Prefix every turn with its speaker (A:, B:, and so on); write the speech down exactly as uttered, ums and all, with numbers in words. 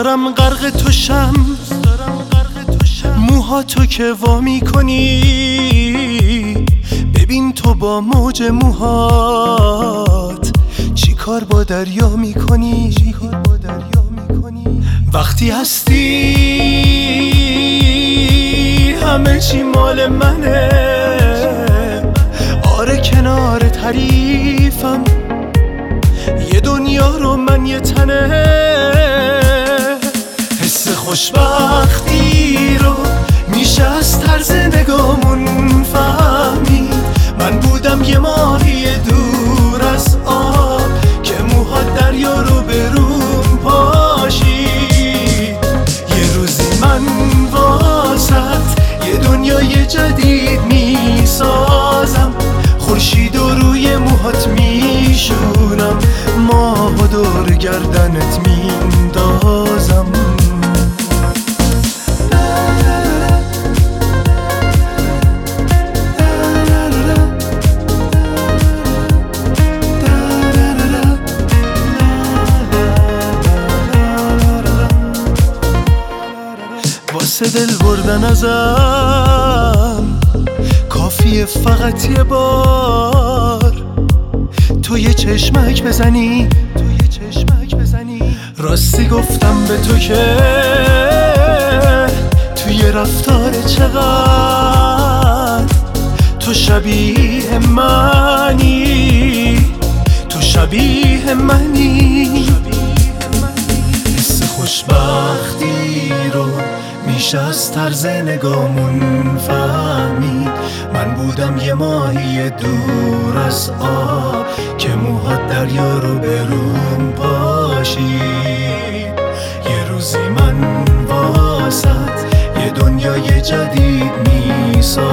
A: دارم غرق توشم، موها تو که وا میکنی، ببین تو با موج موهات چی کار با دریا میکنی. وقتی هستی همه چی مال منه، آره کنار تعریفم یه دنیا رو من یه تنه. حس خوشبختی رو میشه از طرز نگامون فهمید. من بودم یه ماهی دور از آب که موهات دریا رو به روم پاشید. یه روزی من واسط یه دنیای جدید میسازم، خورشید و روی موهات میشونم، ماه و دور گردنت میندازم. واسه دل بردن ازم کافیه فقط یه بار تو یه چشمک بزنی، تو یه چشمک بزنی. راستی گفتم به تو که توی رفتار چقدر تو شبیه منی، تو شبیه منی. حس خوشبختی رو میشه از طرز نگامون فهمید. من بودم یه ماهی دور از آب که موهات دریا رو به روم پاشید. یه روزی من واسط یه دنیای جدید میسازم،